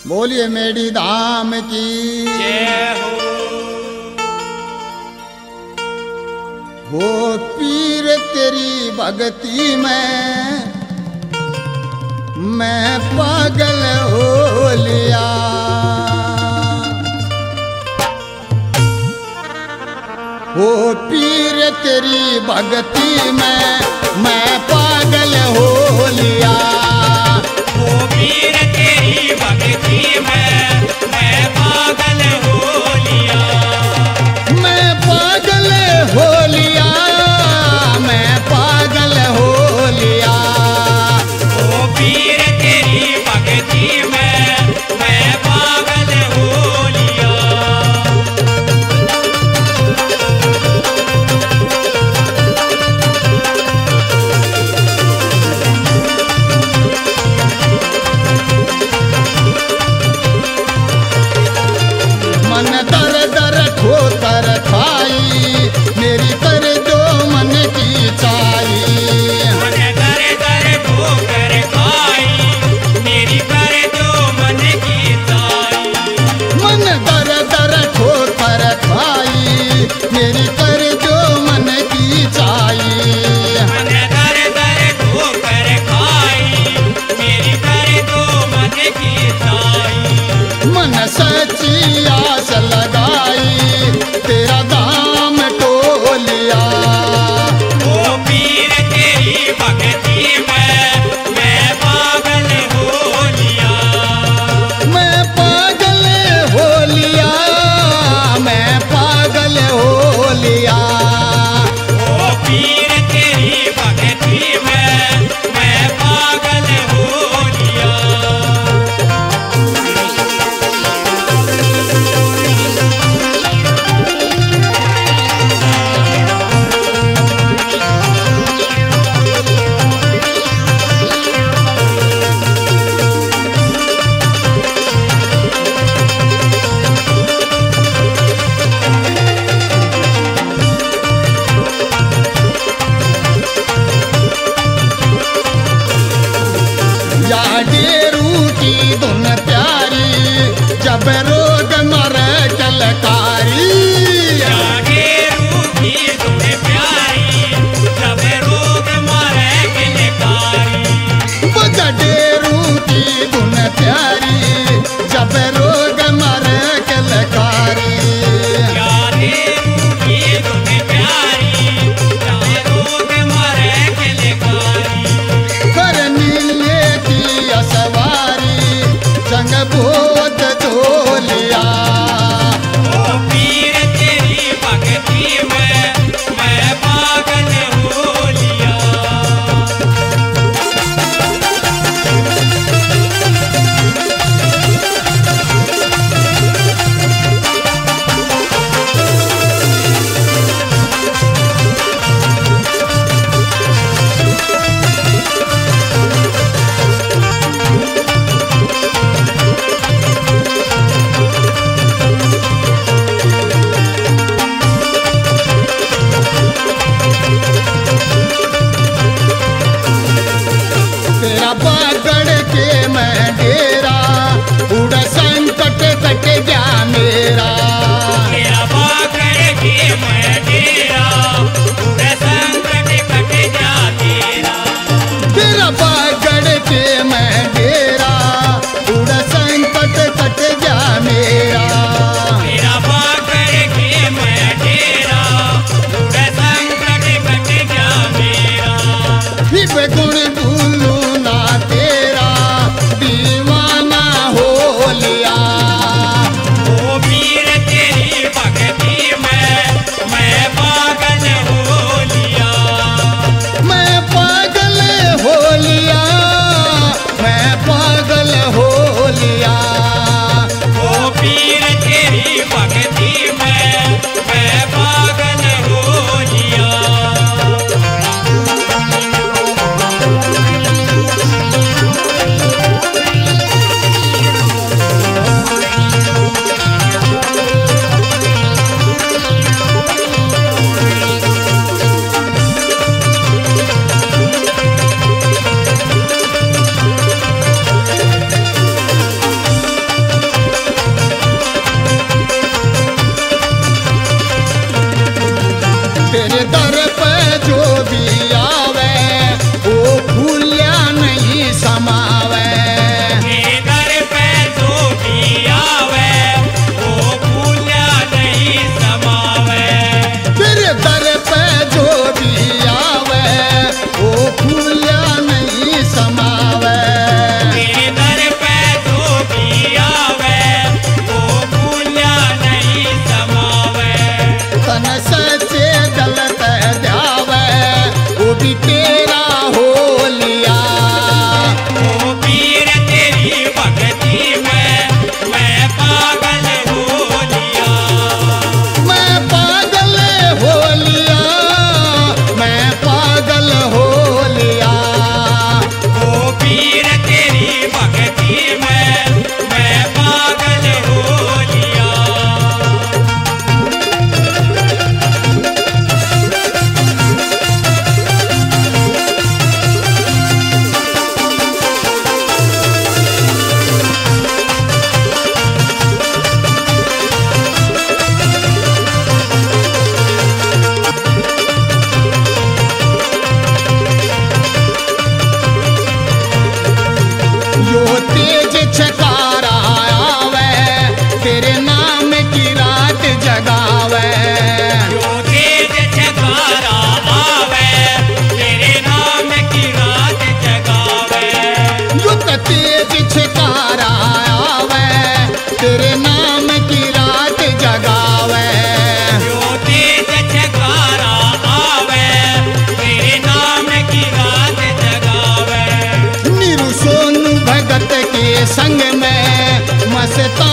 बोलिए मेरी धाम की जय हो पीर तेरी भक्ति में मैं पागल हो लिया। हो पीर तेरी भक्ति में मैं पागल हो लिया। वो पीर तेरी भक्ति में मैं पागल हो लिया। मैं पागल हो लिया। मैं पागल हो लिया। वो पीर तेरी भक्ति में मैं पागल हो लिया। मन दर दर ठोकर खाई मेरी कर दो मन की चाई। मन दर दर ठोकर खाई मेरी कर दो मन की चाई। मन दर दर ठोकर खाई मेरी कर दो मन की चाई। मन दर दर ठोकर खाई मेरी कर दो मन की चाई। मन सच्ची आस लगाई तेरा दाम टो लिया। वो पीर तेरी भक्ति में मैं पागल हो लिया। मैं पागल हो लिया। मैं पागल हो लिया। वो पीर तेरी भक्ति में मैं पागल हो लिया। या डेरू की धुन प्यारी जब रोग मर कलकारी। जागे रूठी तुम प्यारी जब रोग मारे किलकारी। बज डेरू की धुन प्यारी जब रोग मर कलकारी। जागे रूठी तुम प्यारी जब रोग मारे किलकारी। कर नीले की असवारी संग बोध धो लिया। वो पीर तेरी भक्ति में मैं पागल हो लिया। करता